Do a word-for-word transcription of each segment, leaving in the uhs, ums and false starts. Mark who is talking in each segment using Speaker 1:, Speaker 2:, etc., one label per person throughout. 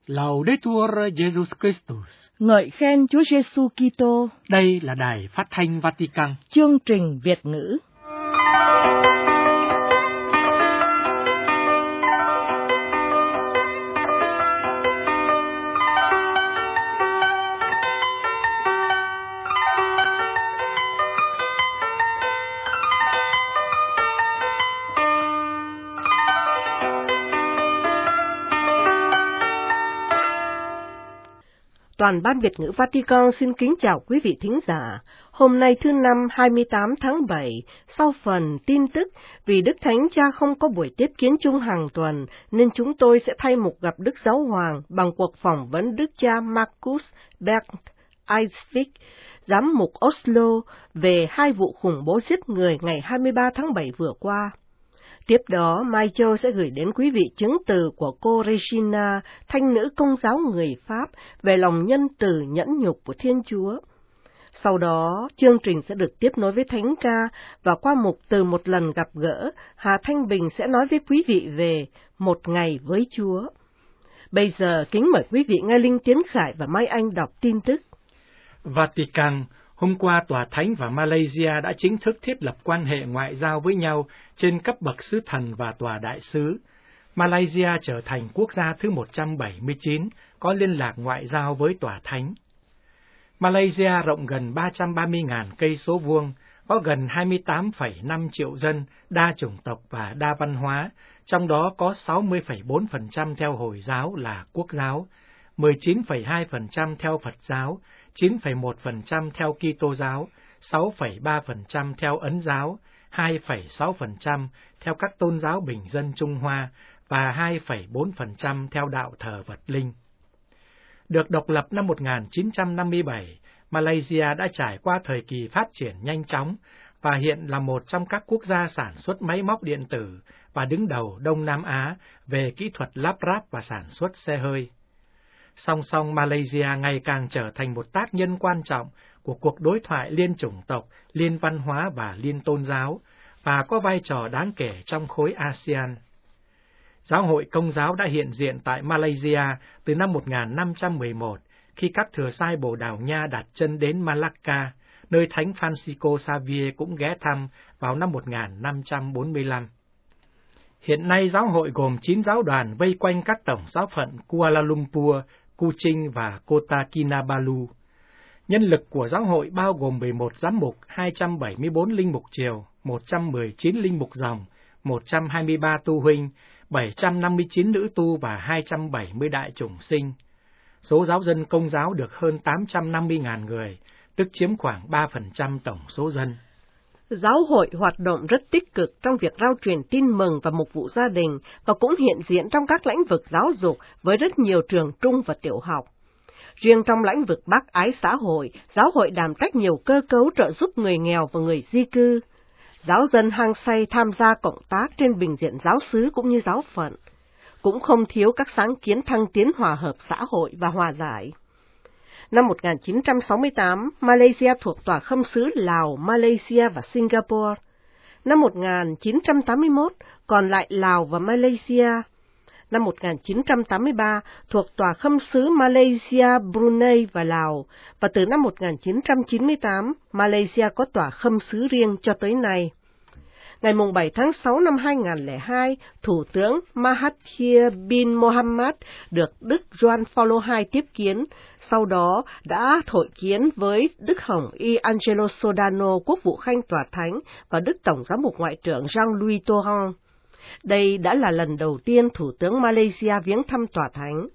Speaker 1: Laudetur Jesus Christus.
Speaker 2: Ngợi khen Chúa Giêsu Kitô.
Speaker 1: Đây là Đài Phát thanh Vatican.
Speaker 2: Chương trình Việt ngữ. Toàn ban Việt ngữ Vatican xin kính chào quý vị thính giả. Hôm nay thứ năm hai mươi tám tháng bảy, sau phần tin tức vì Đức Thánh Cha không có buổi tiếp kiến chung hàng tuần, nên chúng tôi sẽ thay mục gặp Đức Giáo Hoàng bằng cuộc phỏng vấn Đức cha Marcus Bernd Eichsvik, giám mục Oslo, về hai vụ khủng bố giết người ngày hai mươi ba tháng bảy vừa qua. Tiếp đó, Mai Châu sẽ gửi đến quý vị chứng từ của cô Regina, thanh nữ công giáo người Pháp, về lòng nhân từ nhẫn nhục của Thiên Chúa. Sau đó, chương trình sẽ được tiếp nối với Thánh ca, và qua mục Từ một lần gặp gỡ, Hà Thanh Bình sẽ nói với quý vị về Một ngày với Chúa. Bây giờ, kính mời quý vị nghe Linh Tiến Khải và Mai Anh đọc tin tức.
Speaker 1: Vatican. Hôm qua, Tòa Thánh và Malaysia đã chính thức thiết lập quan hệ ngoại giao với nhau trên cấp bậc sứ thần và tòa đại sứ. Malaysia trở thành quốc gia thứ một trăm bảy mươi chín có liên lạc ngoại giao với Tòa Thánh. Malaysia rộng gần ba trăm ba mươi nghìn cây số vuông, có gần hai mươi tám phẩy năm triệu dân, đa chủng tộc và đa văn hóa, trong đó có sáu mươi phẩy bốn phần trăm theo Hồi giáo là Quốc giáo, mười chín phẩy hai phần trăm theo Phật giáo, chín phẩy một phần trăm theo Kitô giáo, sáu phẩy ba phần trăm theo Ấn giáo, hai phẩy sáu phần trăm theo các tôn giáo bình dân Trung Hoa và hai phẩy bốn phần trăm theo đạo thờ vật linh. Được độc lập năm một nghìn chín trăm năm mươi bảy, Malaysia đã trải qua thời kỳ phát triển nhanh chóng và hiện là một trong các quốc gia sản xuất máy móc điện tử và đứng đầu Đông Nam Á về kỹ thuật lắp ráp và sản xuất xe hơi. Song song, Malaysia ngày càng trở thành một tác nhân quan trọng của cuộc đối thoại liên chủng tộc, liên văn hóa và liên tôn giáo, và có vai trò đáng kể trong khối a sê an. Giáo hội Công giáo đã hiện diện tại Malaysia từ năm một nghìn năm trăm mười một, khi các thừa sai Bồ Đào Nha đặt chân đến Malacca, nơi Thánh Francisco Xavier cũng ghé thăm vào năm một nghìn năm trăm bốn mươi lăm. Hiện nay, giáo hội gồm chín giáo đoàn vây quanh các tổng giáo phận Kuala Lumpur, Kuching và Kota Kinabalu. Nhân lực của giáo hội bao gồm mười một giám mục, hai trăm bảy mươi bốn linh mục triều, một trăm mười chín linh mục dòng, một trăm hai mươi ba tu huynh, bảy trăm năm mươi chín nữ tu và hai trăm bảy mươi đại chủng sinh. Số giáo dân Công giáo được hơn tám trăm năm mươi nghìn người, tức chiếm khoảng ba phần trăm tổng số dân.
Speaker 2: Giáo hội hoạt động rất tích cực trong việc rao truyền tin mừng và mục vụ gia đình, và cũng hiện diện trong các lĩnh vực giáo dục với rất nhiều trường trung và tiểu học. Riêng trong lĩnh vực bác ái xã hội, giáo hội đảm trách nhiều cơ cấu trợ giúp người nghèo và người di cư. Giáo dân hăng say tham gia cộng tác trên bình diện giáo xứ cũng như giáo phận. Cũng không thiếu các sáng kiến thăng tiến hòa hợp xã hội và hòa giải. Năm một nghìn chín trăm sáu mươi tám, Malaysia thuộc Tòa Khâm sứ Lào, Malaysia và Singapore. Năm một nghìn chín trăm tám mươi mốt, còn lại Lào và Malaysia. Năm một nghìn chín trăm tám mươi ba, thuộc Tòa Khâm sứ Malaysia, Brunei và Lào. Và từ năm một nghìn chín trăm chín mươi tám, Malaysia có Tòa Khâm sứ riêng cho tới nay. Ngày bảy tháng sáu năm hai nghìn không trăm lẻ hai, Thủ tướng Mahathir bin Mohamad được Đức Gioan Phaolô đệ nhị tiếp kiến, sau đó đã hội kiến với Đức Hồng Y Angelo Sodano, Quốc vụ Khanh Tòa Thánh, và Đức Tổng giám mục Ngoại trưởng Jean-Louis Torrens. Đây đã là lần đầu tiên Thủ tướng Malaysia viếng thăm Tòa Thánh.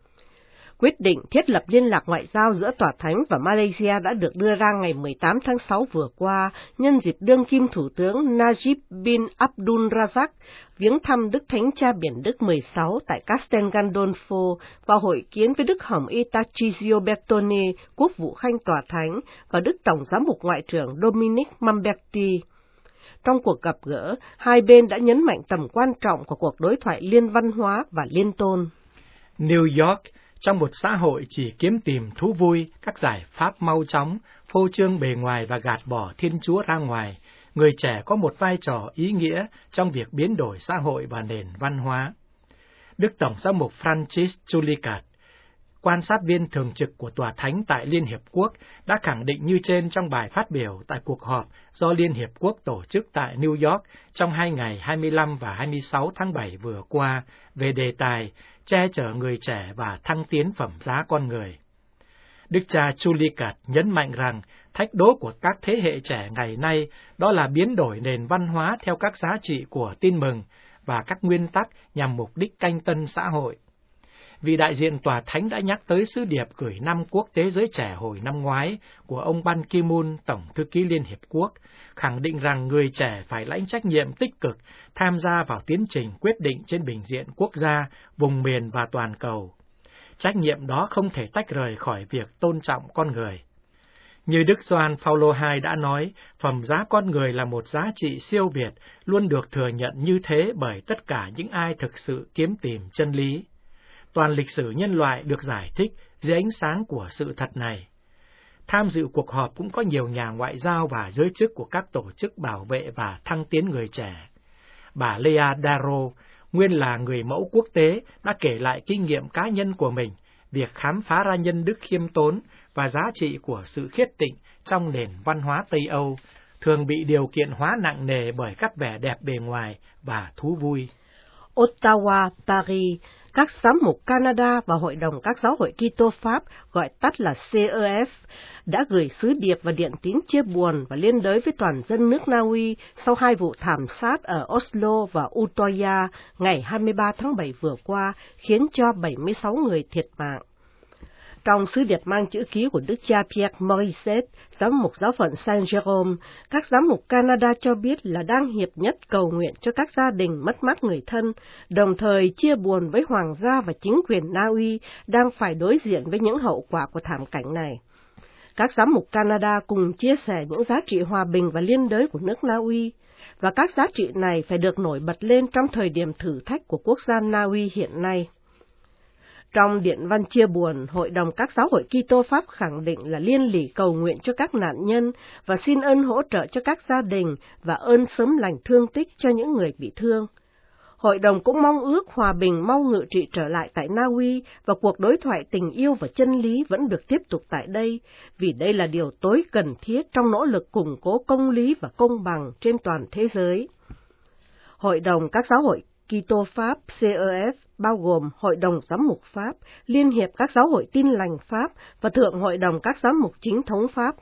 Speaker 2: Quyết định thiết lập liên lạc ngoại giao giữa Tòa Thánh và Malaysia đã được đưa ra ngày mười tám tháng sáu vừa qua, nhân dịp đương kim Thủ tướng Najib bin Abdul Razak viếng thăm Đức Thánh Cha Biển Đức mười sáu tại Castel Gandolfo và hội kiến với Đức Hồng Y Tarcisio Bertone, Quốc vụ Khanh Tòa Thánh, và Đức Tổng giám mục Ngoại trưởng Dominic Mamberti. Trong cuộc gặp gỡ, hai bên đã nhấn mạnh tầm quan trọng của cuộc đối thoại liên văn hóa và liên tôn.
Speaker 1: New York. Trong một xã hội chỉ kiếm tìm thú vui, các giải pháp mau chóng, phô trương bề ngoài và gạt bỏ Thiên Chúa ra ngoài, người trẻ có một vai trò ý nghĩa trong việc biến đổi xã hội và nền văn hóa. Đức Tổng giám mục Francis Chulikat, quan sát viên thường trực của Tòa Thánh tại Liên Hiệp Quốc, đã khẳng định như trên trong bài phát biểu tại cuộc họp do Liên Hiệp Quốc tổ chức tại New York trong hai ngày hai mươi lăm và hai mươi sáu tháng bảy vừa qua về đề tài che chở người trẻ và thăng tiến phẩm giá con người. Đức cha Chulikat nhấn mạnh rằng thách đố của các thế hệ trẻ ngày nay đó là biến đổi nền văn hóa theo các giá trị của tin mừng và các nguyên tắc nhằm mục đích canh tân xã hội. Vị đại diện Tòa Thánh đã nhắc tới sứ điệp gửi năm Quốc tế giới trẻ hồi năm ngoái của ông Ban Ki-moon, Tổng thư ký Liên Hiệp Quốc, khẳng định rằng người trẻ phải lãnh trách nhiệm tích cực tham gia vào tiến trình quyết định trên bình diện quốc gia, vùng miền và toàn cầu. Trách nhiệm đó không thể tách rời khỏi việc tôn trọng con người. Như Đức Gioan Phaolô hai đã nói, phẩm giá con người là một giá trị siêu việt, luôn được thừa nhận như thế bởi tất cả những ai thực sự kiếm tìm chân lý. Toàn lịch sử nhân loại được giải thích dưới ánh sáng của sự thật này. Tham dự cuộc họp cũng có nhiều nhà ngoại giao và giới chức của các tổ chức bảo vệ và thăng tiến người trẻ. Bà Lea Darrow, nguyên là người mẫu quốc tế, đã kể lại kinh nghiệm cá nhân của mình, việc khám phá ra nhân đức khiêm tốn và giá trị của sự khiết tịnh trong nền văn hóa Tây Âu, thường bị điều kiện hóa nặng nề bởi các vẻ đẹp bề ngoài và thú vui.
Speaker 2: Ottawa, Paris, các giám mục Canada và Hội đồng các giáo hội Kitô Pháp, gọi tắt là C E F, đã gửi sứ điệp và điện tín chia buồn và liên đới với toàn dân nước Na Uy sau hai vụ thảm sát ở Oslo và Utøya ngày hai mươi ba tháng bảy vừa qua, khiến cho bảy mươi sáu người thiệt mạng. Trong sứ điệp mang chữ ký của Đức cha Pierre Morissette, giám mục giáo phận Saint Jérôme, các giám mục Canada cho biết là đang hiệp nhất cầu nguyện cho các gia đình mất mát người thân, đồng thời chia buồn với hoàng gia và chính quyền Na Uy đang phải đối diện với những hậu quả của thảm cảnh này. Các giám mục Canada cùng chia sẻ những giá trị hòa bình và liên đới của nước Na Uy, và các giá trị này phải được nổi bật lên trong thời điểm thử thách của quốc gia Na Uy hiện nay. Trong điện văn chia buồn, Hội đồng các giáo hội Kitô Pháp khẳng định là liên lỉ cầu nguyện cho các nạn nhân và xin ơn hỗ trợ cho các gia đình và ơn sớm lành thương tích cho những người bị thương. Hội đồng cũng mong ước hòa bình mau ngự trị trở lại tại Na Uy và cuộc đối thoại tình yêu và chân lý vẫn được tiếp tục tại đây, vì đây là điều tối cần thiết trong nỗ lực củng cố công lý và công bằng trên toàn thế giới. Hội đồng các giáo hội Kitô Pháp C E F bao gồm Hội đồng Giám mục Pháp, Liên hiệp các giáo hội Tin lành Pháp và Thượng Hội đồng các giám mục chính thống Pháp.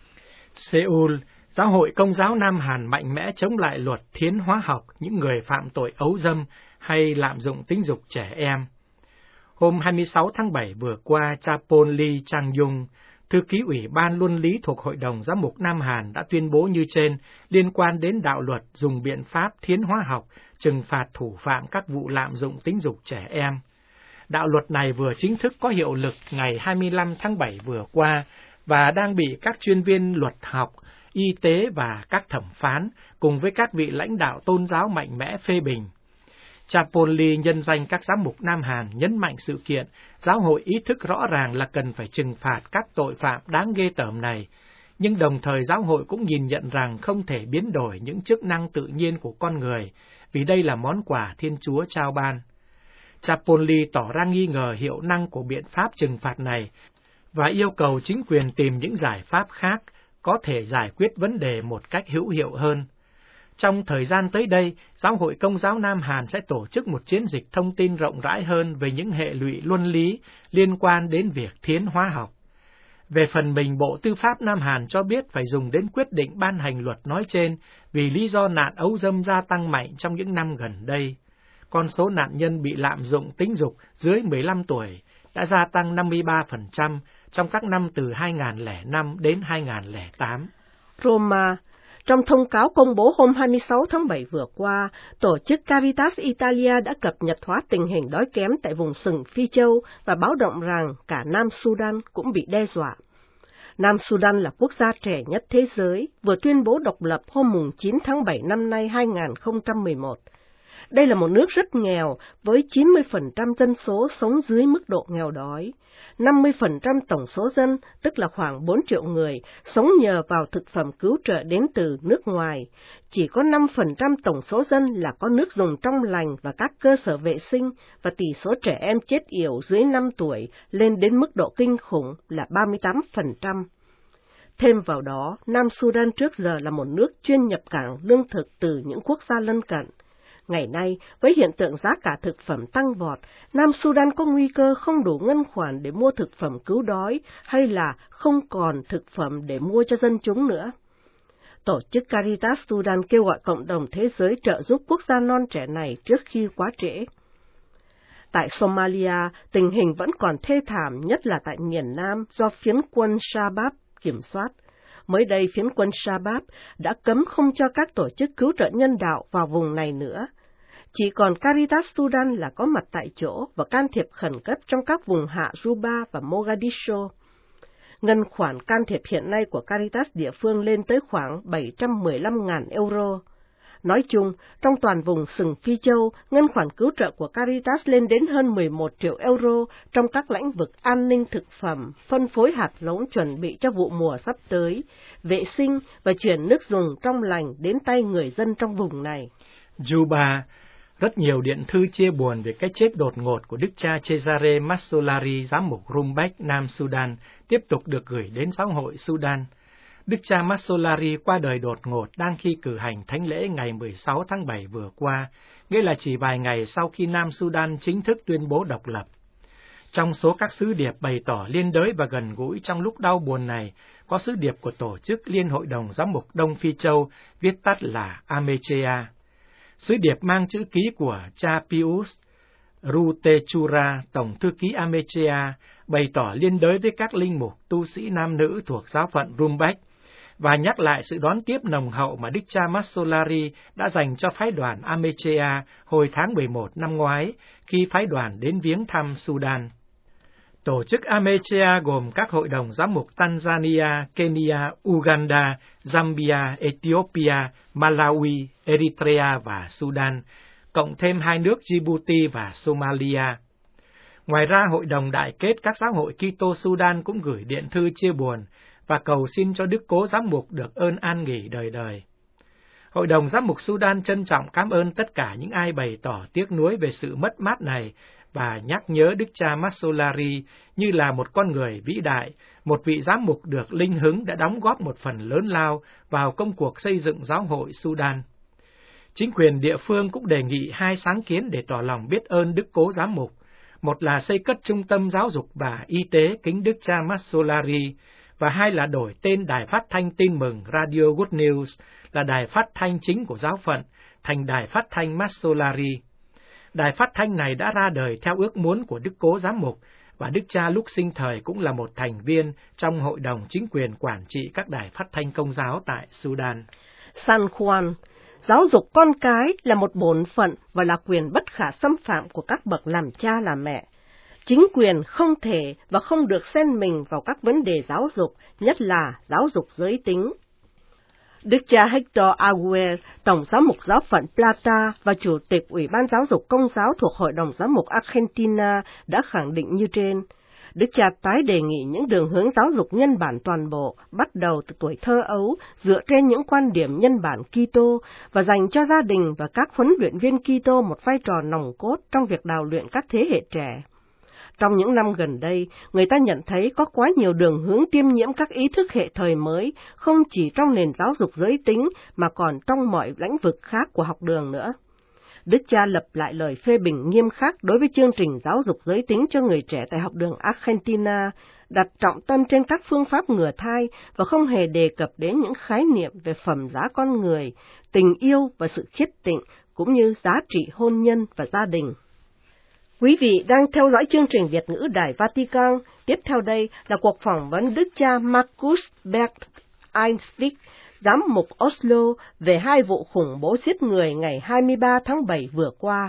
Speaker 1: Seoul, Giáo hội Công giáo Nam Hàn mạnh mẽ chống lại luật thiến hóa học những người phạm tội ấu dâm hay lạm dụng tính dục trẻ em. Hôm hai mươi sáu tháng bảy vừa qua, cha Paul Lee Chang-yung, thư ký Ủy ban Luân lý thuộc Hội đồng Giám mục Nam Hàn đã tuyên bố như trên liên quan đến đạo luật dùng biện pháp thiến hóa học trừng phạt thủ phạm các vụ lạm dụng tính dục trẻ em. Đạo luật này vừa chính thức có hiệu lực ngày hai mươi lăm tháng bảy vừa qua và đang bị các chuyên viên luật học, y tế và các thẩm phán cùng với các vị lãnh đạo tôn giáo mạnh mẽ phê bình. Cha Paul Lee nhân danh các giám mục Nam Hàn nhấn mạnh sự kiện, giáo hội ý thức rõ ràng là cần phải trừng phạt các tội phạm đáng ghê tởm này, nhưng đồng thời giáo hội cũng nhìn nhận rằng không thể biến đổi những chức năng tự nhiên của con người, vì đây là món quà Thiên Chúa trao ban. Cha Paul Lee tỏ ra nghi ngờ hiệu năng của biện pháp trừng phạt này và yêu cầu chính quyền tìm những giải pháp khác có thể giải quyết vấn đề một cách hữu hiệu hơn. Trong thời gian tới đây, Giáo hội Công giáo Nam Hàn sẽ tổ chức một chiến dịch thông tin rộng rãi hơn về những hệ lụy luân lý liên quan đến việc thiến hóa học. Về phần mình, Bộ Tư pháp Nam Hàn cho biết phải dùng đến quyết định ban hành luật nói trên vì lý do nạn ấu dâm gia tăng mạnh trong những năm gần đây. Con số nạn nhân bị lạm dụng tính dục dưới mười lăm tuổi đã gia tăng năm mươi ba phần trăm trong các năm từ hai nghìn không trăm lẻ năm đến hai nghìn không trăm lẻ tám.
Speaker 2: Roma. Trong thông cáo công bố hôm hai mươi sáu tháng bảy vừa qua, tổ chức Caritas Italia đã cập nhật hóa tình hình đói kém tại vùng sừng Phi Châu và báo động rằng cả Nam Sudan cũng bị đe dọa. Nam Sudan là quốc gia trẻ nhất thế giới, vừa tuyên bố độc lập hôm chín tháng bảy năm nay hai nghìn không trăm mười một. Đây là một nước rất nghèo, với chín mươi phần trăm dân số sống dưới mức độ nghèo đói. năm mươi phần trăm tổng số dân, tức là khoảng bốn triệu người, sống nhờ vào thực phẩm cứu trợ đến từ nước ngoài. Chỉ có năm phần trăm tổng số dân là có nước dùng trong lành và các cơ sở vệ sinh, và tỷ số trẻ em chết yểu dưới năm tuổi lên đến mức độ kinh khủng là ba mươi tám phần trăm. Thêm vào đó, Nam Sudan trước giờ là một nước chuyên nhập cảng lương thực từ những quốc gia lân cận. Ngày nay, với hiện tượng giá cả thực phẩm tăng vọt, Nam Sudan có nguy cơ không đủ ngân khoản để mua thực phẩm cứu đói hay là không còn thực phẩm để mua cho dân chúng nữa. Tổ chức Caritas Sudan kêu gọi cộng đồng thế giới trợ giúp quốc gia non trẻ này trước khi quá trễ. Tại Somalia, tình hình vẫn còn thê thảm, nhất là tại miền Nam do phiến quân Shabab kiểm soát. Mới đây, phiến quân Shabab đã cấm không cho các tổ chức cứu trợ nhân đạo vào vùng này nữa. Chỉ còn Caritas Sudan là có mặt tại chỗ và can thiệp khẩn cấp trong các vùng hạ Juba và Mogadishu. Ngân khoản can thiệp hiện nay của Caritas địa phương lên tới khoảng bảy trăm mười lăm nghìn euro. Nói chung, trong toàn vùng sừng Phi Châu, ngân khoản cứu trợ của Caritas lên đến hơn mười một triệu euro trong các lĩnh vực an ninh thực phẩm, phân phối hạt giống chuẩn bị cho vụ mùa sắp tới, vệ sinh và chuyển nước dùng trong lành đến tay người dân trong vùng này.
Speaker 1: Juba, rất nhiều điện thư chia buồn về cái chết đột ngột của đức cha Cesare Massolari, giám mục Rumbek, Nam Sudan, tiếp tục được gửi đến giáo hội Sudan. Đức cha Massolari qua đời đột ngột đang khi cử hành thánh lễ ngày mười sáu tháng bảy vừa qua, nghĩa là chỉ vài ngày sau khi Nam Sudan chính thức tuyên bố độc lập. Trong số các sứ điệp bày tỏ liên đới và gần gũi trong lúc đau buồn này, có sứ điệp của Tổ chức Liên hội đồng Giám mục Đông Phi Châu, viết tắt là Amechea. Sứ điệp mang chữ ký của cha Pius Rutechura, Tổng thư ký Amechea, bày tỏ liên đới với các linh mục tu sĩ nam nữ thuộc giáo phận Rumbek, và nhắc lại sự đón tiếp nồng hậu mà đức cha Massolari đã dành cho phái đoàn Amechea hồi tháng mười một năm ngoái, khi phái đoàn đến viếng thăm Sudan. Tổ chức Amechea gồm các hội đồng giám mục Tanzania, Kenya, Uganda, Zambia, Ethiopia, Malawi, Eritrea và Sudan, cộng thêm hai nước Djibouti và Somalia. Ngoài ra, Hội đồng Đại kết các giáo hội Kitô Sudan cũng gửi điện thư chia buồn và cầu xin cho Đức Cố Giám mục được ơn an nghỉ đời đời. Hội đồng Giám mục Sudan trân trọng cảm ơn tất cả những ai bày tỏ tiếc nuối về sự mất mát này và nhắc nhớ Đức cha Massolari như là một con người vĩ đại, một vị giám mục được linh hứng đã đóng góp một phần lớn lao vào công cuộc xây dựng giáo hội Sudan. Chính quyền địa phương cũng đề nghị hai sáng kiến để tỏ lòng biết ơn Đức Cố Giám mục. Một là xây cất trung tâm giáo dục và y tế kính Đức cha Massolari, và hai là đổi tên đài phát thanh tin mừng Radio Good News, là đài phát thanh chính của giáo phận, thành đài phát thanh Massolari. Đài phát thanh này đã ra đời theo ước muốn của Đức Cố Giám mục, và Đức cha lúc sinh thời cũng là một thành viên trong hội đồng chính quyền quản trị các đài phát thanh công giáo tại Sudan.
Speaker 2: San Juan, giáo dục con cái là một bổn phận và là quyền bất khả xâm phạm của các bậc làm cha làm mẹ. Chính quyền không thể và không được xen mình vào các vấn đề giáo dục, nhất là giáo dục giới tính. Đức cha Hector Aguer, Tổng giám mục giáo phận Plata và Chủ tịch Ủy ban Giáo dục Công giáo thuộc Hội đồng Giám mục Argentina đã khẳng định như trên. Đức cha tái đề nghị những đường hướng giáo dục nhân bản toàn bộ, bắt đầu từ tuổi thơ ấu, dựa trên những quan điểm nhân bản Kitô và dành cho gia đình và các huấn luyện viên Kitô một vai trò nòng cốt trong việc đào luyện các thế hệ trẻ. Trong những năm gần đây, người ta nhận thấy có quá nhiều đường hướng tiêm nhiễm các ý thức hệ thời mới, không chỉ trong nền giáo dục giới tính mà còn trong mọi lĩnh vực khác của học đường nữa. Đức cha lập lại lời phê bình nghiêm khắc đối với chương trình giáo dục giới tính cho người trẻ tại học đường Argentina, đặt trọng tâm trên các phương pháp ngừa thai và không hề đề cập đến những khái niệm về phẩm giá con người, tình yêu và sự khiết tịnh, cũng như giá trị hôn nhân và gia đình. Quý vị đang theo dõi chương trình Việt ngữ Đài Vatican. Tiếp theo đây là cuộc phỏng vấn Đức cha Marcus Bert Einstick, giám mục Oslo, về hai vụ khủng bố giết người ngày hai mươi ba tháng bảy vừa qua.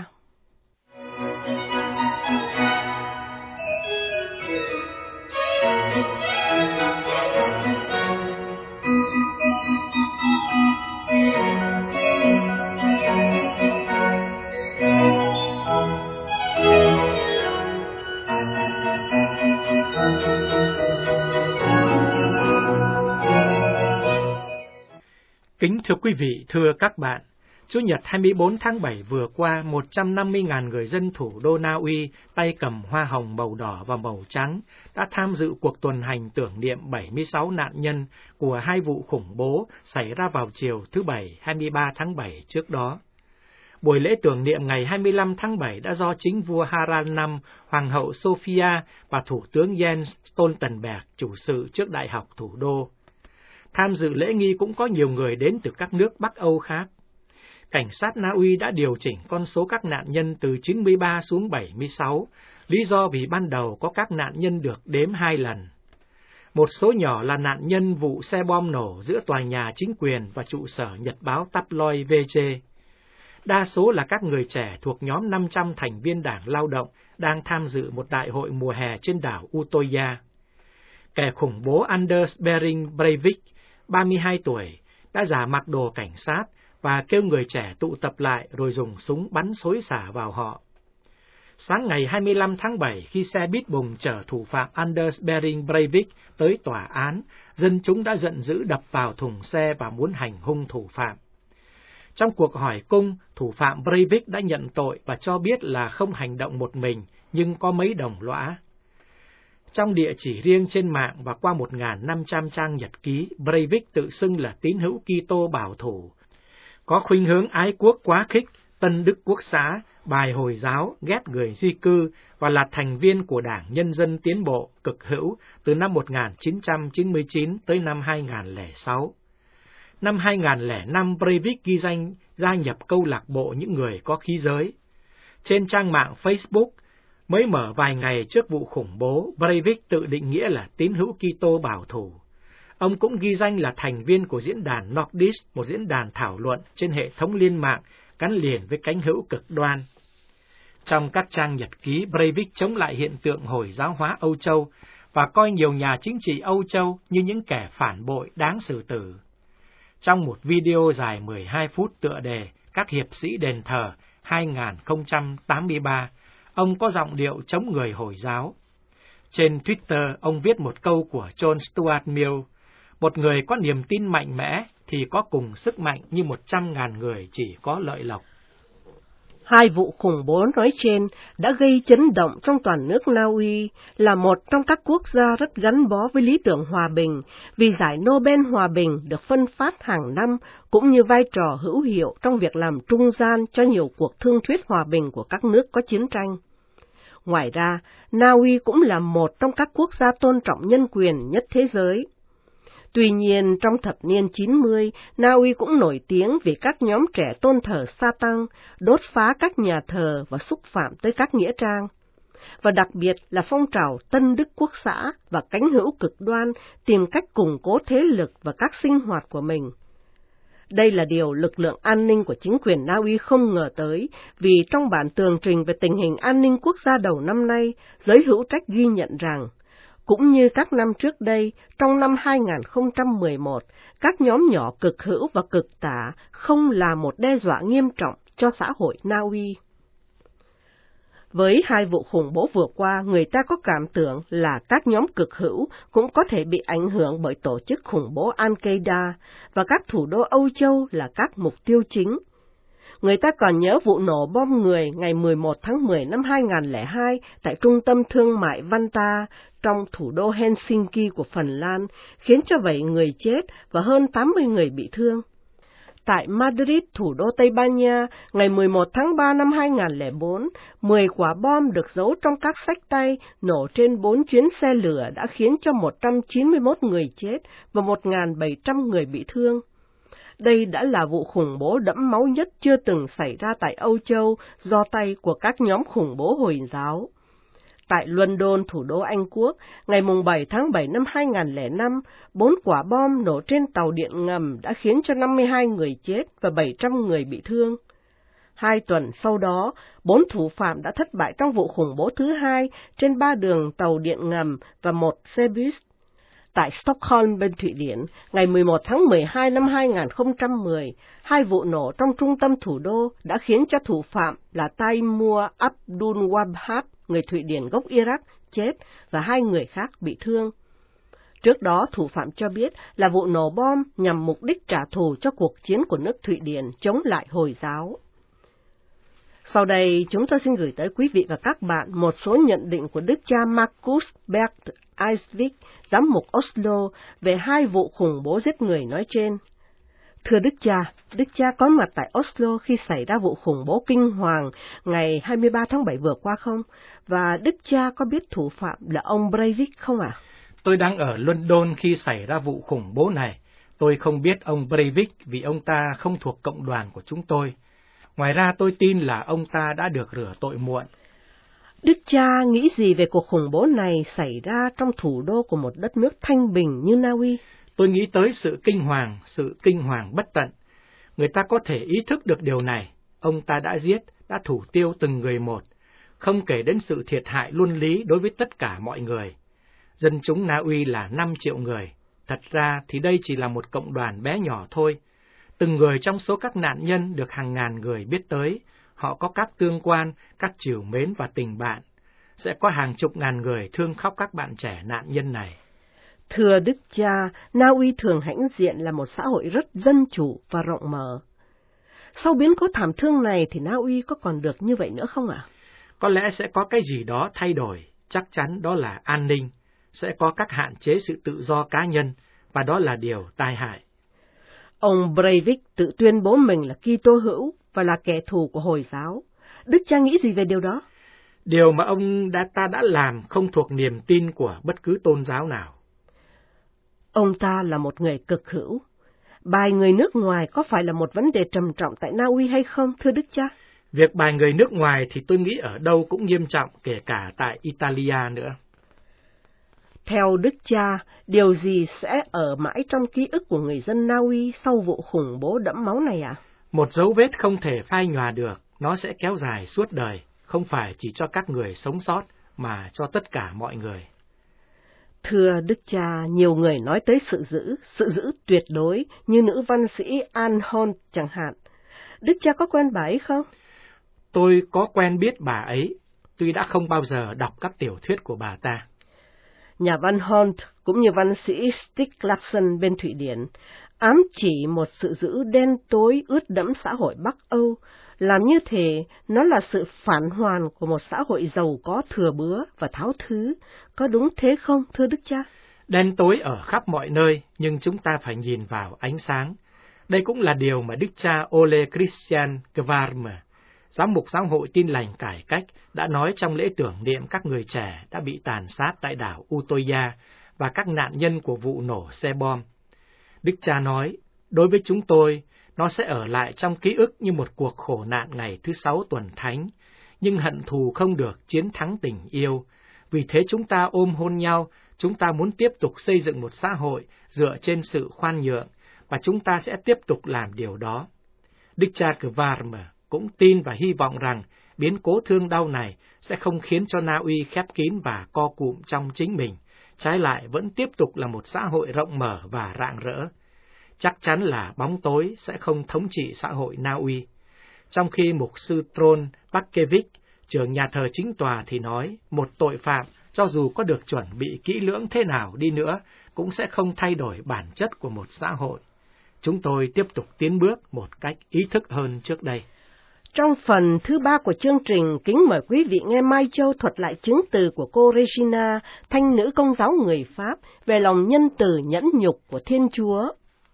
Speaker 1: Kính thưa quý vị, thưa các bạn, Chủ nhật hai mươi bốn tháng bảy vừa qua, một trăm năm mươi nghìn người dân thủ đô Na Uy tay cầm hoa hồng màu đỏ và màu trắng đã tham dự cuộc tuần hành tưởng niệm bảy mươi sáu nạn nhân của hai vụ khủng bố xảy ra vào chiều thứ Bảy hai mươi ba tháng bảy trước đó. Buổi lễ tưởng niệm ngày hai mươi lăm tháng bảy đã do chính vua Harald năm, Hoàng hậu Sophia và Thủ tướng Jens Stoltenberg chủ sự trước Đại học thủ đô. Tham dự lễ nghi cũng có nhiều người đến từ các nước Bắc Âu khác. Cảnh sát Na Uy đã điều chỉnh con số các nạn nhân từ chín mươi ba xuống bảy mươi sáu, lý do vì ban đầu có các nạn nhân được đếm hai lần. Một số nhỏ là nạn nhân vụ xe bom nổ giữa tòa nhà chính quyền và trụ sở nhật báo tabloid vê giê. Đa số là các người trẻ thuộc nhóm năm trăm thành viên đảng lao động đang tham dự một đại hội mùa hè trên đảo Utoya. Kẻ khủng bố Anders Behring Breivik, ba mươi hai tuổi, đã giả mặc đồ cảnh sát và kêu người trẻ tụ tập lại rồi dùng súng bắn xối xả vào họ. Sáng ngày hai mươi lăm tháng bảy, khi xe bít bùng chở thủ phạm Anders Behring Breivik tới tòa án, dân chúng đã giận dữ đập vào thùng xe và muốn hành hung thủ phạm. Trong cuộc hỏi cung, thủ phạm Breivik đã nhận tội và cho biết là không hành động một mình, nhưng có mấy đồng lõa. Trong địa chỉ riêng trên mạng và qua một nghìn năm trăm trang nhật ký, Breivik tự xưng là tín hữu Kitô bảo thủ, có khuynh hướng ái quốc quá khích, tân đức quốc xã, bài Hồi giáo, ghét người di cư và là thành viên của Đảng Nhân dân Tiến bộ cực hữu từ năm một nghìn chín trăm chín mươi chín tới năm hai nghìn lẻ sáu. Năm hai nghìn lẻ năm, Breivik ghi danh gia nhập câu lạc bộ những người có khí giới. Trên trang mạng Facebook, mới mở vài ngày trước vụ khủng bố, Breivik tự định nghĩa là tín hữu Kitô bảo thủ. Ông cũng ghi danh là thành viên của diễn đàn Nordist, một diễn đàn thảo luận trên hệ thống liên mạng gắn liền với cánh hữu cực đoan. Trong các trang nhật ký, Breivik chống lại hiện tượng Hồi giáo hóa Âu Châu và coi nhiều nhà chính trị Âu Châu như những kẻ phản bội đáng xử tử. Trong một video dài mười hai phút tựa đề Các hiệp sĩ đền thờ hai nghìn không trăm tám mươi ba, ông có giọng điệu chống người Hồi giáo. Trên Twitter, ông viết một câu của John Stuart Mill: một người có niềm tin mạnh mẽ thì có cùng sức mạnh như một trăm ngàn người chỉ có lợi lộc.
Speaker 2: Hai vụ khủng bố nói trên đã gây chấn động trong toàn nước Na Uy, là một trong các quốc gia rất gắn bó với lý tưởng hòa bình, vì giải Nobel Hòa bình được phân phát hàng năm, cũng như vai trò hữu hiệu trong việc làm trung gian cho nhiều cuộc thương thuyết hòa bình của các nước có chiến tranh. Ngoài ra, Na Uy cũng là một trong các quốc gia tôn trọng nhân quyền nhất thế giới. Tuy nhiên, trong thập niên chín mươi, Na Uy cũng nổi tiếng vì các nhóm trẻ tôn thờ Satan, đốt phá các nhà thờ và xúc phạm tới các nghĩa trang. Và đặc biệt là phong trào Tân Đức Quốc xã và cánh hữu cực đoan tìm cách củng cố thế lực và các sinh hoạt của mình. Đây là điều lực lượng an ninh của chính quyền Na Uy không ngờ tới, vì trong bản tường trình về tình hình an ninh quốc gia đầu năm nay, giới hữu trách ghi nhận rằng, cũng như các năm trước đây, trong năm hai nghìn không trăm mười một, các nhóm nhỏ cực hữu và cực tả không là một đe dọa nghiêm trọng cho xã hội Na Uy. Với hai vụ khủng bố vừa qua, người ta có cảm tưởng là các nhóm cực hữu cũng có thể bị ảnh hưởng bởi tổ chức khủng bố Al-Qaeda và các thủ đô Âu Châu là các mục tiêu chính. Người ta còn nhớ vụ nổ bom người ngày mười một tháng mười năm hai nghìn lẻ hai tại trung tâm thương mại Vantaa trong thủ đô Helsinki của Phần Lan, khiến cho bảy người chết và hơn tám mươi người bị thương. Tại Madrid, thủ đô Tây Ban Nha, ngày mười một tháng ba năm hai nghìn lẻ bốn, mười quả bom được giấu trong các xách tay nổ trên bốn chuyến xe lửa đã khiến cho một trăm chín mươi mốt người chết và một nghìn bảy trăm người bị thương. Đây đã là vụ khủng bố đẫm máu nhất chưa từng xảy ra tại Âu Châu do tay của các nhóm khủng bố Hồi giáo. Tại London, thủ đô Anh Quốc, ngày bảy tháng bảy năm hai nghìn lẻ năm, bốn quả bom nổ trên tàu điện ngầm đã khiến cho năm mươi hai người chết và bảy trăm người bị thương. Hai tuần sau đó, bốn thủ phạm đã thất bại trong vụ khủng bố thứ hai trên ba đường tàu điện ngầm và một xe bus. Tại Stockholm bên Thụy Điển, ngày mười một tháng mười hai năm hai nghìn không trăm mười, hai vụ nổ trong trung tâm thủ đô đã khiến cho thủ phạm là Taimur Abdul Wahab, người Thụy Điển gốc Iraq, chết và hai người khác bị thương. Trước đó, thủ phạm cho biết là vụ nổ bom nhằm mục đích trả thù cho cuộc chiến của nước Thụy Điển chống lại Hồi giáo. Sau đây, chúng tôi xin gửi tới quý vị và các bạn một số nhận định của Đức cha Markus Bert Eisvik, giám mục Oslo, về hai vụ khủng bố giết người nói trên. Thưa Đức cha, Đức cha có mặt tại Oslo khi xảy ra vụ khủng bố kinh hoàng ngày hai mươi ba tháng bảy vừa qua không? Và Đức cha có biết thủ phạm là ông Breivik không ạ? À?
Speaker 1: Tôi đang ở London khi xảy ra vụ khủng bố này. Tôi không biết ông Breivik vì ông ta không thuộc cộng đoàn của chúng tôi. Ngoài ra tôi tin là ông ta đã được rửa tội muộn.
Speaker 2: Đức cha nghĩ gì về cuộc khủng bố này xảy ra trong thủ đô của một đất nước thanh bình như Na Uy?
Speaker 1: Tôi nghĩ tới sự kinh hoàng, sự kinh hoàng bất tận. Người ta có thể ý thức được điều này. Ông ta đã giết, đã thủ tiêu từng người một, không kể đến sự thiệt hại luân lý đối với tất cả mọi người. Dân chúng Na Uy là năm triệu người. Thật ra thì đây chỉ là một cộng đoàn bé nhỏ thôi. Từng người trong số các nạn nhân được hàng ngàn người biết tới. Họ có các tương quan, các trìu mến và tình bạn. Sẽ có hàng chục ngàn người thương khóc các bạn trẻ nạn nhân này.
Speaker 2: Thưa Đức cha, Na Uy thường hãnh diện là một xã hội rất dân chủ và rộng mở. Sau biến cố thảm thương này thì Na Uy có còn được như vậy nữa không ạ? À?
Speaker 1: Có lẽ sẽ có cái gì đó thay đổi, chắc chắn đó là an ninh. Sẽ có các hạn chế sự tự do cá nhân, và đó là điều tai hại.
Speaker 2: Ông Breivik tự tuyên bố mình là Kitô hữu và là kẻ thù của Hồi giáo. Đức cha nghĩ gì về điều đó?
Speaker 1: Điều mà ông đã ta đã làm không thuộc niềm tin của bất cứ tôn giáo nào.
Speaker 2: Ông ta là một người cực hữu. Bài người nước ngoài có phải là một vấn đề trầm trọng tại Na Uy hay không, thưa Đức cha?
Speaker 1: Việc bài người nước ngoài thì tôi nghĩ ở đâu cũng nghiêm trọng, kể cả tại Italia nữa.
Speaker 2: Theo Đức cha, điều gì sẽ ở mãi trong ký ức của người dân Na Uy sau vụ khủng bố đẫm máu này ạ? À?
Speaker 1: Một dấu vết không thể phai nhòa được, nó sẽ kéo dài suốt đời, không phải chỉ cho các người sống sót, mà cho tất cả mọi người.
Speaker 2: Thưa Đức cha, nhiều người nói tới sự giữ, sự giữ tuyệt đối, như nữ văn sĩ Anne Hon chẳng hạn. Đức cha có quen bà ấy không?
Speaker 1: Tôi có quen biết bà ấy, tuy đã không bao giờ đọc các tiểu thuyết của bà ta.
Speaker 2: Nhà văn Hont cũng như văn sĩ Stig Larsson bên Thụy Điển ám chỉ một sự giữ đen tối ướt đẫm xã hội Bắc Âu, làm như thế nó là sự phản hoàn của một xã hội giàu có thừa bứa và tháo thứ. Có đúng thế không, thưa Đức cha?
Speaker 1: Đen tối ở khắp mọi nơi, nhưng chúng ta phải nhìn vào ánh sáng. Đây cũng là điều mà Đức cha Ole Christian Kvarme, giám mục giáo hội Tin Lành Cải Cách, đã nói trong lễ tưởng niệm các người trẻ đã bị tàn sát tại đảo Utoya và các nạn nhân của vụ nổ xe bom. Đức cha nói, đối với chúng tôi, nó sẽ ở lại trong ký ức như một cuộc khổ nạn ngày thứ sáu tuần thánh, nhưng hận thù không được chiến thắng tình yêu. Vì thế chúng ta ôm hôn nhau, chúng ta muốn tiếp tục xây dựng một xã hội dựa trên sự khoan nhượng, và chúng ta sẽ tiếp tục làm điều đó. Đức cha Kvarme cũng tin và hy vọng rằng biến cố thương đau này sẽ không khiến cho Na Uy khép kín và co cụm trong chính mình, trái lại vẫn tiếp tục là một xã hội rộng mở và rạng rỡ. Chắc chắn là bóng tối sẽ không thống trị xã hội Na Uy. Trong khi mục sư Tron Bakevich, trưởng nhà thờ chính tòa thì nói, một tội phạm, cho dù có được chuẩn bị kỹ lưỡng thế nào đi nữa, cũng sẽ không thay đổi bản chất của một xã hội. Chúng tôi tiếp tục tiến bước một cách ý thức hơn trước đây.
Speaker 2: Trong phần thứ ba của chương trình, kính mời quý vị nghe Mai Châu thuật lại chứng từ của cô Regina, thanh nữ công giáo người Pháp, về lòng nhân từ nhẫn nhục của Thiên Chúa.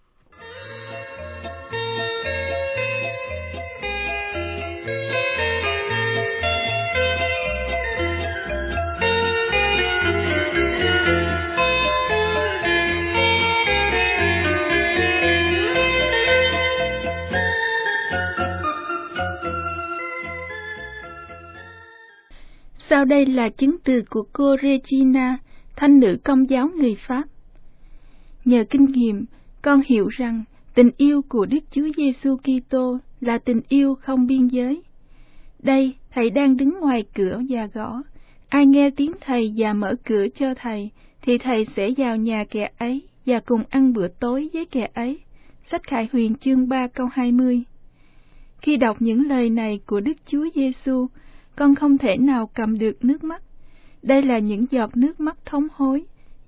Speaker 3: Sau đây là chứng từ của cô Regina, thanh nữ công giáo người Pháp. Nhờ kinh nghiệm, con hiểu rằng tình yêu của Đức Chúa Giêsu Kitô là tình yêu không biên giới. Đây, thầy đang đứng ngoài cửa và gõ. Ai nghe tiếng thầy và mở cửa cho thầy, thì thầy sẽ vào nhà kẻ ấy và cùng ăn bữa tối với kẻ ấy. Sách Khải Huyền chương ba câu hai mươi. Khi đọc những lời này của Đức Chúa Giêsu, con không thể nào cầm được nước mắt. Đây là những giọt nước mắt thống hối,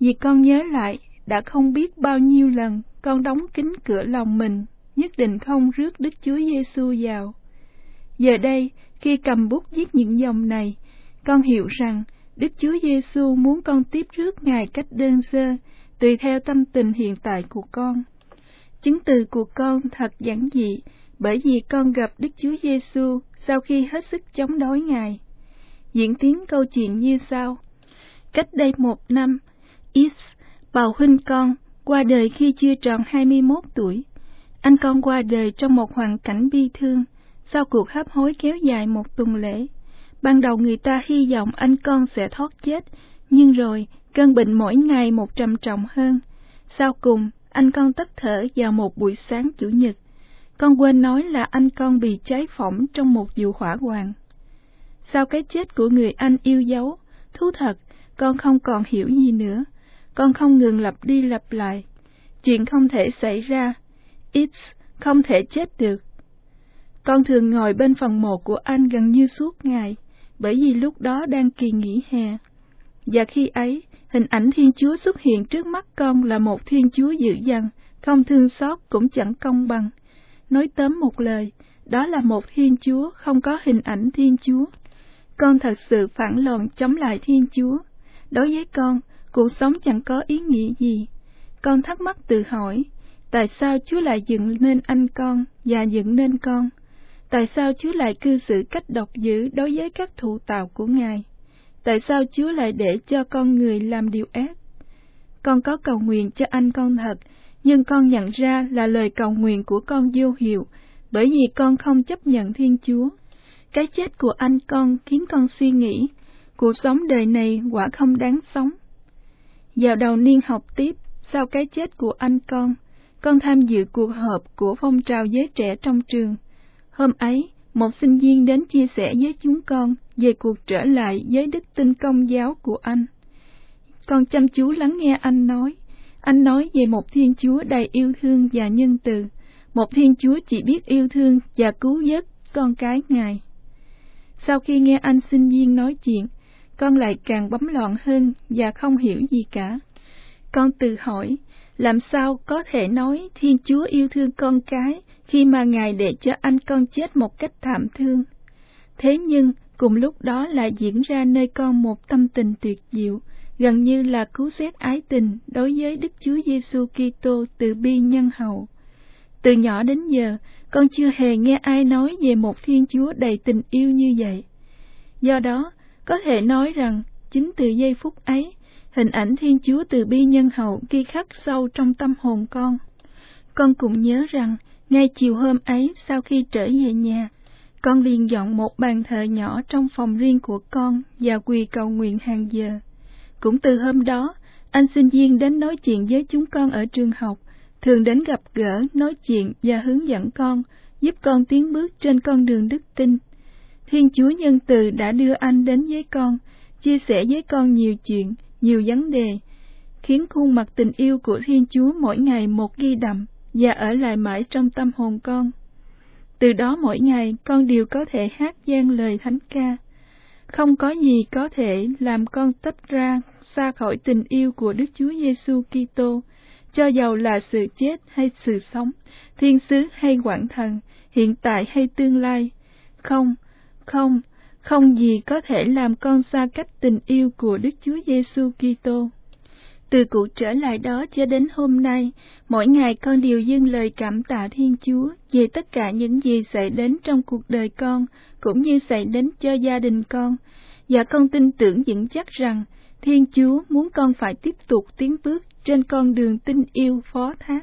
Speaker 3: vì con nhớ lại đã không biết bao nhiêu lần con đóng kín cửa lòng mình, nhất định không rước Đức Chúa Giêsu vào. Giờ đây, khi cầm bút viết những dòng này, con hiểu rằng Đức Chúa Giêsu muốn con tiếp rước Ngài cách đơn sơ, tùy theo tâm tình hiện tại của con. Chứng từ của con thật giản dị, bởi vì con gặp Đức Chúa Giêsu sau khi hết sức chống đối Ngài. Diễn tiến câu chuyện như sau. Cách đây một năm, Is, bào huynh con, qua đời khi chưa tròn hai mươi mốt tuổi. Anh con qua đời trong một hoàn cảnh bi thương, sau cuộc hấp hối kéo dài một tuần lễ. Ban đầu người ta hy vọng anh con sẽ thoát chết, nhưng rồi cơn bệnh mỗi ngày một trầm trọng hơn. Sau cùng, anh con tắt thở vào một buổi sáng Chủ nhật. Con quên nói là anh con bị cháy phỏng trong một vụ hỏa hoạn. Sau cái chết của người anh yêu dấu, thú thật, con không còn hiểu gì nữa. Con không ngừng lặp đi lặp lại. Chuyện không thể xảy ra. It's không thể chết được. Con thường ngồi bên phần mộ của anh gần như suốt ngày, bởi vì lúc đó đang kỳ nghỉ hè. Và khi ấy, hình ảnh Thiên Chúa xuất hiện trước mắt con là một Thiên Chúa dữ dằn, không thương xót cũng chẳng công bằng. Nói tóm một lời, đó là một Thiên Chúa không có hình ảnh Thiên Chúa. Con thật sự phản loạn chống lại Thiên Chúa. Đối với con, cuộc sống chẳng có ý nghĩa gì. Con thắc mắc tự hỏi, tại sao Chúa lại dựng nên anh con và dựng nên con? Tại sao Chúa lại cư xử cách độc dữ đối với các thụ tạo của Ngài? Tại sao Chúa lại để cho con người làm điều ác? Con có cầu nguyện cho anh con thật, nhưng con nhận ra là lời cầu nguyện của con vô hiệu, bởi vì con không chấp nhận Thiên Chúa. Cái chết của anh con khiến con suy nghĩ, cuộc sống đời này quả không đáng sống. Vào đầu niên học tiếp, sau cái chết của anh con, con tham dự cuộc họp của phong trào giới trẻ trong trường. Hôm ấy, một sinh viên đến chia sẻ với chúng con về cuộc trở lại với đức tin Công giáo của anh. Con chăm chú lắng nghe anh nói. Anh nói về một Thiên Chúa đầy yêu thương và nhân từ, một Thiên Chúa chỉ biết yêu thương và cứu vớt con cái Ngài. Sau khi nghe anh sinh viên nói chuyện, con lại càng bấm loạn hơn và không hiểu gì cả. Con tự hỏi, làm sao có thể nói Thiên Chúa yêu thương con cái khi mà Ngài để cho anh con chết một cách thảm thương? Thế nhưng, cùng lúc đó lại diễn ra nơi con một tâm tình tuyệt diệu, gần như là cứu xét ái tình đối với Đức Chúa Giêsu Kitô từ bi nhân hậu. Từ nhỏ đến giờ, con chưa hề nghe ai nói về một Thiên Chúa đầy tình yêu như vậy. Do đó, có thể nói rằng, chính từ giây phút ấy, hình ảnh Thiên Chúa từ bi nhân hậu ghi khắc sâu trong tâm hồn con. Con cũng nhớ rằng, ngay chiều hôm ấy sau khi trở về nhà, con liền dọn một bàn thờ nhỏ trong phòng riêng của con và quỳ cầu nguyện hàng giờ. Cũng từ hôm đó, anh sinh viên đến nói chuyện với chúng con ở trường học, thường đến gặp gỡ, nói chuyện và hướng dẫn con, giúp con tiến bước trên con đường đức tin. Thiên Chúa nhân từ đã đưa anh đến với con, chia sẻ với con nhiều chuyện, nhiều vấn đề, khiến khuôn mặt tình yêu của Thiên Chúa mỗi ngày một ghi đậm và ở lại mãi trong tâm hồn con. Từ đó mỗi ngày con đều có thể hát vang lời thánh ca. Không có gì có thể làm con tách ra xa khỏi tình yêu của Đức Chúa Giêsu Kitô, cho dầu là sự chết hay sự sống, thiên sứ hay quảng thần, hiện tại hay tương lai. Không, không, không gì có thể làm con xa cách tình yêu của Đức Chúa Giêsu Kitô. Từ cuộc trở lại đó cho đến hôm nay, mỗi ngày con đều dâng lời cảm tạ Thiên Chúa về tất cả những gì xảy đến trong cuộc đời con, cũng như xảy đến cho gia đình con. Và con tin tưởng vững chắc rằng Thiên Chúa muốn con phải tiếp tục tiến bước trên con đường tin yêu phó thác.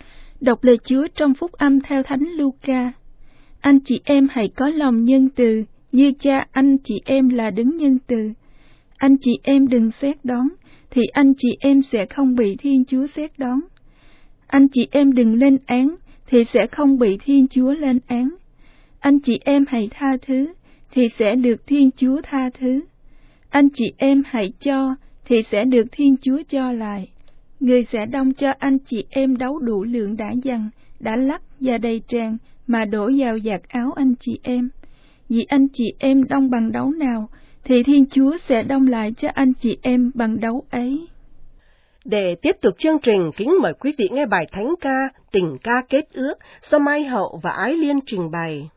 Speaker 3: Đọc lời Chúa trong Phúc Âm theo Thánh Luca. Anh chị em hãy có lòng nhân từ, như cha anh chị em là đấng nhân từ. Anh chị em đừng xét đoán, thì anh chị em sẽ không bị Thiên Chúa xét đoán. Anh chị em đừng lên án, thì sẽ không bị Thiên Chúa lên án. Anh chị em hãy tha thứ, thì sẽ được Thiên Chúa tha thứ. Anh chị em hãy cho, thì sẽ được Thiên Chúa cho lại. Người sẽ đong cho anh chị em đấu đủ lượng đã dằn, đã lắc và đầy tràn, mà đổ vào vạt áo anh chị em. Vì anh chị em đong bằng đấu nào, thì Thiên Chúa sẽ đong lại cho anh chị em bằng đấu ấy.
Speaker 2: Để tiếp tục chương trình, kính mời quý vị nghe bài thánh ca Tình ca kết ước do Mai Hậu và Ái Liên trình bày.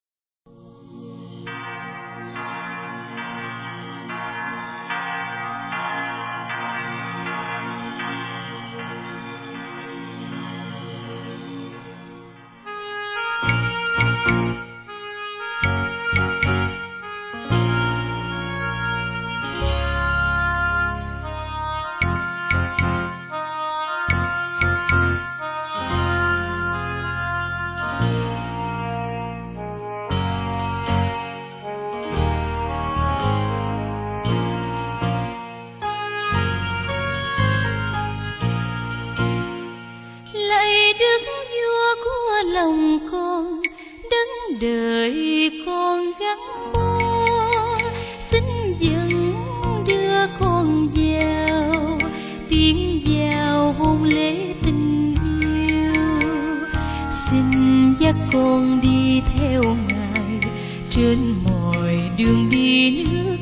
Speaker 3: Lòng con đấng đợi con gắn bó, xin dẫn đưa con vào tiến vào hôn lễ tình yêu, xin dắt con đi theo Ngài trên mọi đường đi nước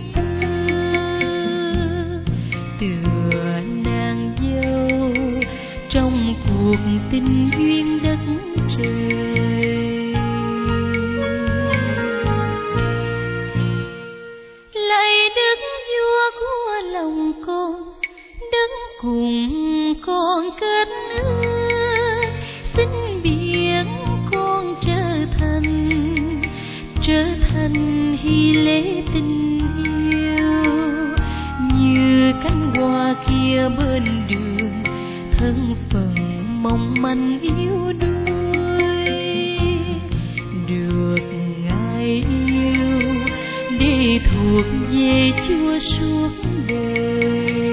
Speaker 3: tơ, tựa nàng dâu trong cuộc tình duyên đất trời. Lạy Đức Vua của lòng con, đấng cùng con kết ước, xin biến con trở thành trở thành hy lễ tình yêu, như cánh hoa kia bên đường, thân phận mong manh yếu đuối, được Ngài yêu để thuộc về Chúa suốt đời.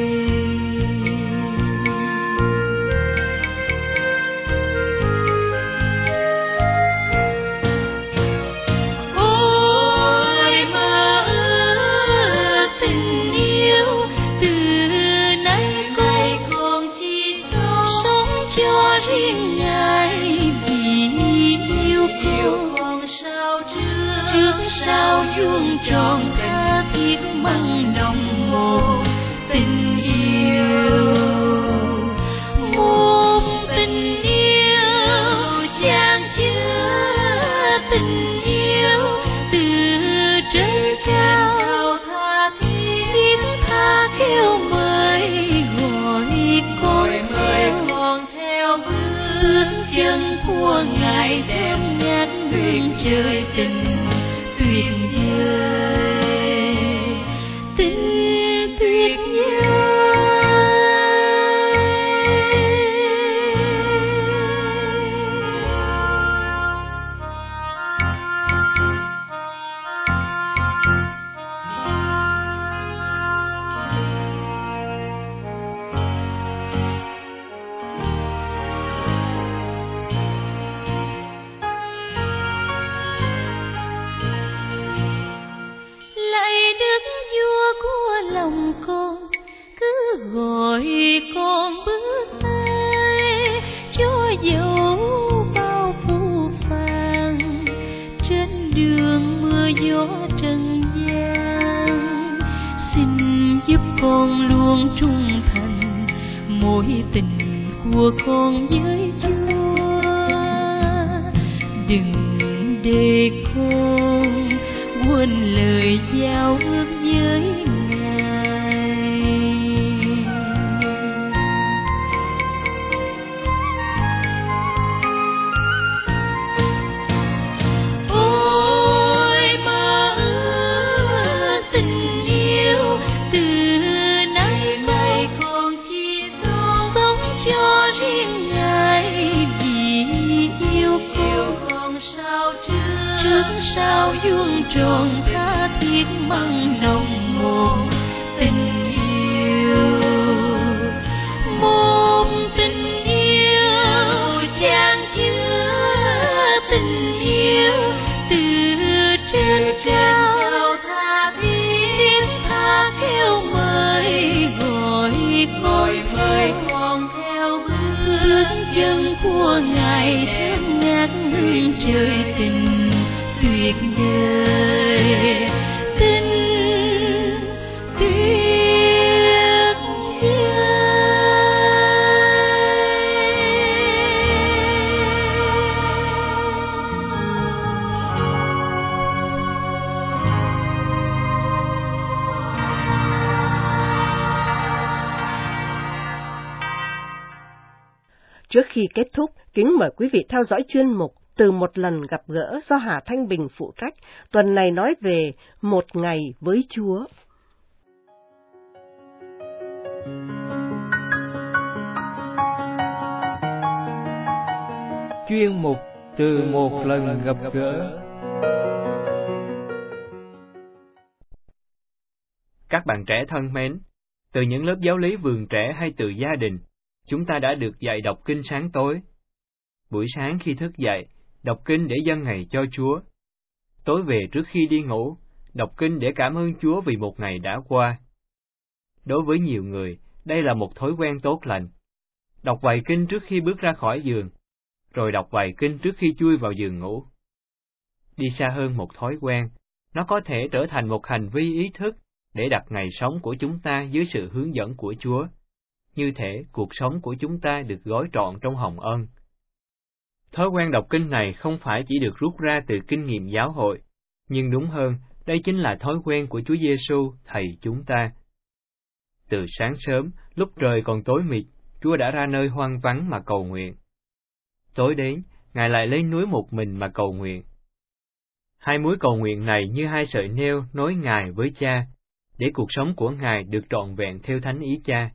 Speaker 3: Ôi mơ ước tình yêu, từ nay con chỉ sống cho riêng Ngài, vì yêu con sao trước trước sao vuông tròn tha thiết mặn nồng một tình yêu, một tình yêu chan chứa tình yêu từ trên cao tha thiết tha kêu mời gọi con mời con theo bước chân của Ngài, đem ngát nguyện trời tình tuyệt vời, tình tuyệt vời. Lòng con cứ gọi con bước tới, cho dẫu bao phù phàng trên đường mưa gió trần gian, xin giúp con luôn trung thành mối tình của con với Chúa, đừng để con quên lời giao ước với sao vuông tròn tha thiết mặn nồng một tình yêu, một tình yêu chan chứa tình yêu từ trên cao tha thiết tha kêu mời gọi gọi mời con theo bước chân của Ngài, thêm ngát hương trời tình tuyệt vời, tình tuyệt vời.
Speaker 2: Trước khi kết thúc, kính mời quý vị theo dõi chuyên mục Từ một lần gặp gỡ do Hà Thanh Bình phụ trách, tuần này nói về một ngày với Chúa.
Speaker 4: Chuyên mục Từ một lần gặp gỡ.
Speaker 5: Các bạn trẻ thân mến, từ những lớp giáo lý vườn trẻ hay từ gia đình, chúng ta đã được dạy đọc kinh sáng tối. Buổi sáng khi thức dậy, đọc kinh để dâng ngày cho Chúa. Tối về trước khi đi ngủ, đọc kinh để cảm ơn Chúa vì một ngày đã qua. Đối với nhiều người, đây là một thói quen tốt lành. Đọc vài kinh trước khi bước ra khỏi giường, rồi đọc vài kinh trước khi chui vào giường ngủ. Đi xa hơn một thói quen, nó có thể trở thành một hành vi ý thức để đặt ngày sống của chúng ta dưới sự hướng dẫn của Chúa. Như thể cuộc sống của chúng ta được gói trọn trong hồng ân. Thói quen đọc kinh này không phải chỉ được rút ra từ kinh nghiệm giáo hội, nhưng đúng hơn, đây chính là thói quen của Chúa Giêsu, Thầy chúng ta. Từ sáng sớm, lúc trời còn tối mịt, Chúa đã ra nơi hoang vắng mà cầu nguyện. Tối đến, Ngài lại lên núi một mình mà cầu nguyện. Hai mối cầu nguyện này như hai sợi nêu nối Ngài với Cha, để cuộc sống của Ngài được trọn vẹn theo thánh ý Cha.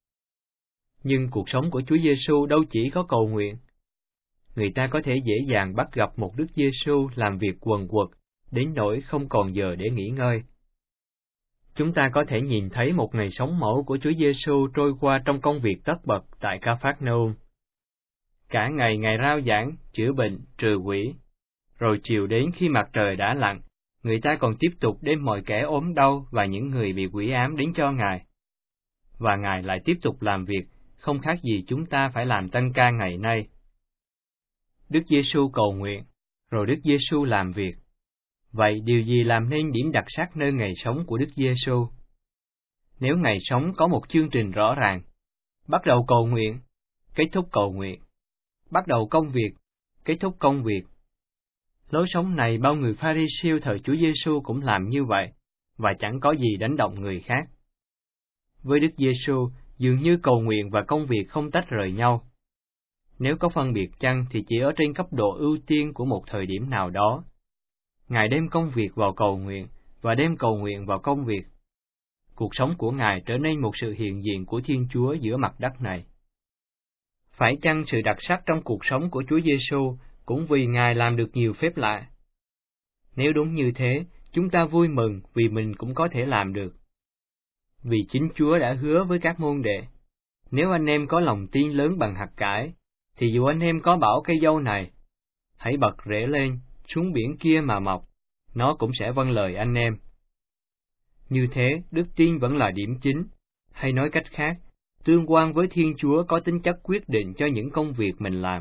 Speaker 5: Nhưng cuộc sống của Chúa Giêsu đâu chỉ có cầu nguyện. Người ta có thể dễ dàng bắt gặp một Đức Giêsu làm việc quần quật, đến nỗi không còn giờ để nghỉ ngơi. Chúng ta có thể nhìn thấy một ngày sống mẫu của Chúa Giêsu trôi qua trong công việc tất bật tại Ca-phác-nơ-um. Cả ngày Ngài rao giảng, chữa bệnh, trừ quỷ. Rồi chiều đến khi mặt trời đã lặn, người ta còn tiếp tục đem mọi kẻ ốm đau và những người bị quỷ ám đến cho Ngài. Và Ngài lại tiếp tục làm việc, không khác gì chúng ta phải làm tăng ca ngày nay. Đức Giêsu cầu nguyện, rồi Đức Giêsu làm việc. Vậy điều gì làm nên điểm đặc sắc nơi ngày sống của Đức Giêsu? Nếu ngày sống có một chương trình rõ ràng, bắt đầu cầu nguyện, kết thúc cầu nguyện, bắt đầu công việc, kết thúc công việc. Lối sống này bao người Pha-ri-siêu thời Chúa Giêsu cũng làm như vậy, và chẳng có gì đánh động người khác. Với Đức Giêsu, dường như cầu nguyện và công việc không tách rời nhau. Nếu có phân biệt chăng thì chỉ ở trên cấp độ ưu tiên của một thời điểm nào đó. Ngài đem công việc vào cầu nguyện, và đem cầu nguyện vào công việc. Cuộc sống của Ngài trở nên một sự hiện diện của Thiên Chúa giữa mặt đất này. Phải chăng sự đặc sắc trong cuộc sống của Chúa Giêsu cũng vì Ngài làm được nhiều phép lạ? Nếu đúng như thế, chúng ta vui mừng vì mình cũng có thể làm được. Vì chính Chúa đã hứa với các môn đệ, nếu anh em có lòng tin lớn bằng hạt cải, thì dù anh em có bảo cây dâu này, hãy bật rễ lên, xuống biển kia mà mọc, nó cũng sẽ vâng lời anh em. Như thế, đức tin vẫn là điểm chính, hay nói cách khác, tương quan với Thiên Chúa có tính chất quyết định cho những công việc mình làm.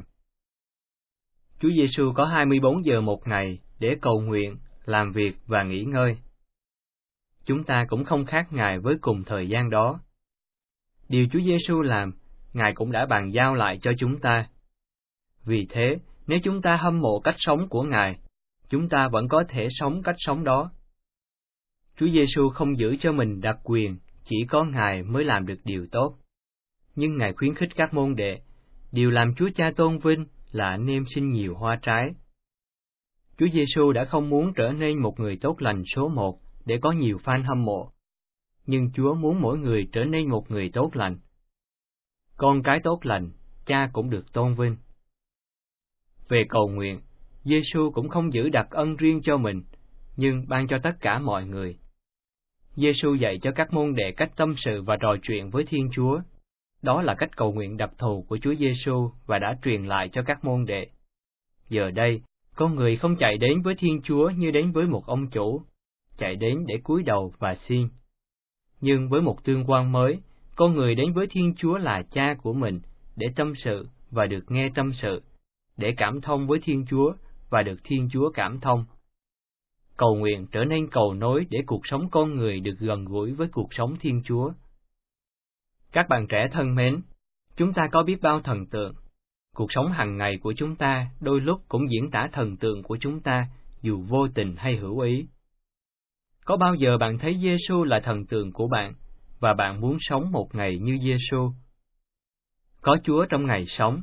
Speaker 5: Chúa Giêsu có hai mươi bốn giờ một ngày để cầu nguyện, làm việc và nghỉ ngơi. Chúng ta cũng không khác Ngài với cùng thời gian đó. Điều Chúa Giêsu làm, Ngài cũng đã bàn giao lại cho chúng ta. Vì thế, nếu chúng ta hâm mộ cách sống của Ngài, chúng ta vẫn có thể sống cách sống đó. Chúa Giêsu không giữ cho mình đặc quyền, chỉ có Ngài mới làm được điều tốt. Nhưng Ngài khuyến khích các môn đệ, điều làm Chúa Cha tôn vinh là anh em sinh nhiều hoa trái. Chúa Giêsu đã không muốn trở nên một người tốt lành số một để có nhiều fan hâm mộ, nhưng Chúa muốn mỗi người trở nên một người tốt lành. Con cái tốt lành, Cha cũng được tôn vinh. Về cầu nguyện, Giêsu cũng không giữ đặc ân riêng cho mình, nhưng ban cho tất cả mọi người. Giêsu dạy cho các môn đệ cách tâm sự và trò chuyện với Thiên Chúa. Đó là cách cầu nguyện đặc thù của Chúa Giêsu và đã truyền lại cho các môn đệ. Giờ đây, con người không chạy đến với Thiên Chúa như đến với một ông chủ, chạy đến để cúi đầu và xin. Nhưng với một tương quan mới, con người đến với Thiên Chúa là Cha của mình để tâm sự và được nghe tâm sự, để cảm thông với Thiên Chúa và được Thiên Chúa cảm thông. Cầu nguyện trở nên cầu nối để cuộc sống con người được gần gũi với cuộc sống Thiên Chúa. Các bạn trẻ thân mến, chúng ta có biết bao thần tượng. Cuộc sống hàng ngày của chúng ta đôi lúc cũng diễn tả thần tượng của chúng ta, dù vô tình hay hữu ý. Có bao giờ bạn thấy Giêsu là thần tượng của bạn, và bạn muốn sống một ngày như Giêsu? Có Chúa trong ngày sống,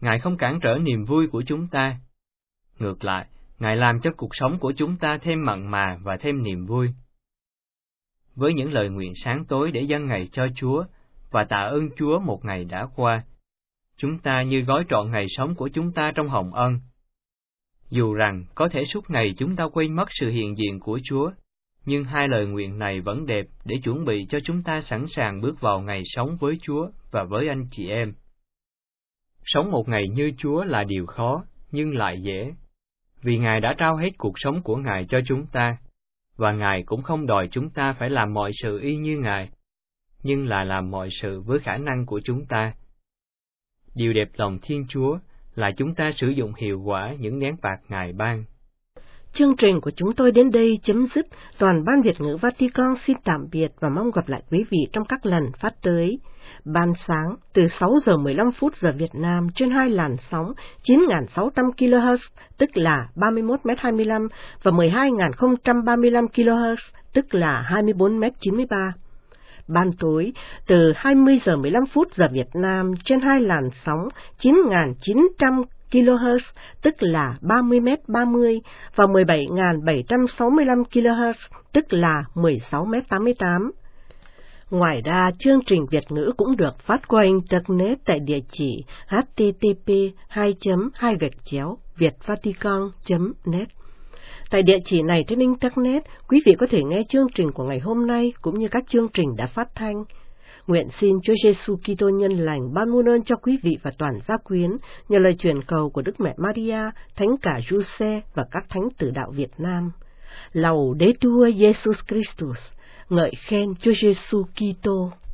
Speaker 5: Ngài không cản trở niềm vui của chúng ta. Ngược lại, Ngài làm cho cuộc sống của chúng ta thêm mặn mà và thêm niềm vui. Với những lời nguyện sáng tối để dâng ngày cho Chúa và tạ ơn Chúa một ngày đã qua, chúng ta như gói trọn ngày sống của chúng ta trong hồng ân. Dù rằng có thể suốt ngày chúng ta quên mất sự hiện diện của Chúa, nhưng hai lời nguyện này vẫn đẹp để chuẩn bị cho chúng ta sẵn sàng bước vào ngày sống với Chúa và với anh chị em. Sống một ngày như Chúa là điều khó, nhưng lại dễ, vì Ngài đã trao hết cuộc sống của Ngài cho chúng ta, và Ngài cũng không đòi chúng ta phải làm mọi sự y như Ngài, nhưng là làm mọi sự với khả năng của chúng ta. Điều đẹp lòng Thiên Chúa là chúng ta sử dụng hiệu quả những nén bạc Ngài ban.
Speaker 2: Chương trình của chúng tôi đến đây chấm dứt. Toàn ban Việt ngữ Vatican xin tạm biệt và mong gặp lại quý vị trong các lần phát tới. Ban sáng từ sáu giờ mười lăm phút giờ Việt Nam trên hai làn sóng chín nghìn sáu trăm ki lô héc, tức là ba mươi mốt mét hai mươi lăm, và mười hai nghìn không trăm ba mươi lăm ki lô héc, tức là hai mươi bốn mét chín mươi ba. Ban tối từ hai mươi giờ mười lăm phút giờ Việt Nam trên hai làn sóng chín nghìn chín trăm ki lô héc, tức là ba mươi mét ba mươi, và mười bảy nghìn bảy trăm sáu mươi lăm ki lô héc, tức là mười sáu mét tám mươi tám. Ngoài ra, chương trình Việt ngữ cũng được phát qua Internet tại địa chỉ h t t p hai chấm hai gạch chéo vietvatican chấm net. Tại địa chỉ này trên Internet, quý vị có thể nghe chương trình của ngày hôm nay cũng như các chương trình đã phát thanh. Nguyện xin Chúa Giêsu Kitô nhân lành ban muôn ơn cho quý vị và toàn gia quyến nhờ lời truyền cầu của Đức Mẹ Maria, Thánh cả Giuse và các thánh tử đạo Việt Nam. Laudetur Jesus Christus, ngợi khen Chúa Giêsu Kitô.